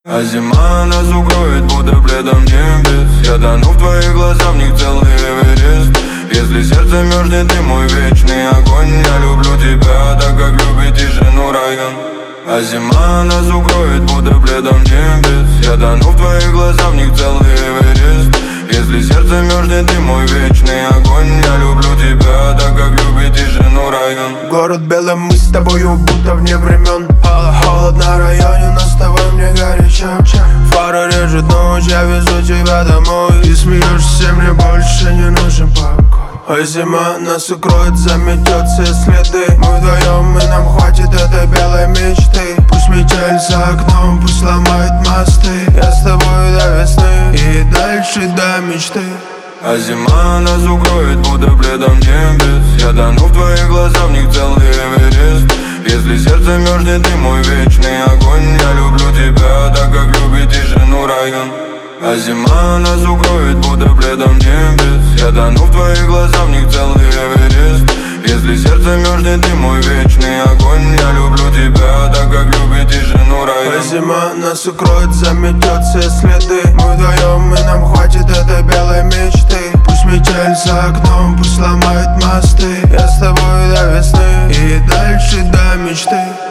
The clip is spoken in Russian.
А зима нас укроет, будто пледом небес. Я тону в твоих глазах, в них целый Эверест. Если сердце мерзнет, ты мой вечный огонь. Я люблю тебя, так как любит тишину район. А зима нас укроет, будто пледом небес. Я тону в твоих глазах, в них целый Эверест. Если сердце мерзнет, ты мой вечный огонь. Я люблю тебя, так как любит тишину район. Город белый, мы с тобою будто вне времен. Холод на районе, но с тобой мне горячо. Фара режет ночь, я везу тебя домой. И смеешься, мне больше не нужен покой. А зима нас укроет, заметет все следы. Мы вдвоем, и нам хватит этой белой мечты. Пусть метель за окном, пусть ломает мосты. Я с тобой до весны и дальше до мечты. А зима нас укроет, будто пледом небес. Я тону в твоих глазах, в них целый Эверест. Если сердце мерзнет, ты мой вечный огонь. Я люблю тебя, так как любит тишину район. А зима нас укроет, будто пледом небес. Я тону в твоих глазах, в них целый Эверест. Если сердце мерзнет, ты мой вечный огонь. Я люблю тебя, так как любит тишину район. А зима нас укроет, заметет все следы. Мы вдвоем, и нам хватит этой белой мечты. Пусть метель за окном, пусть ломает мосты. Я с тобой до весны и дальше до мечты.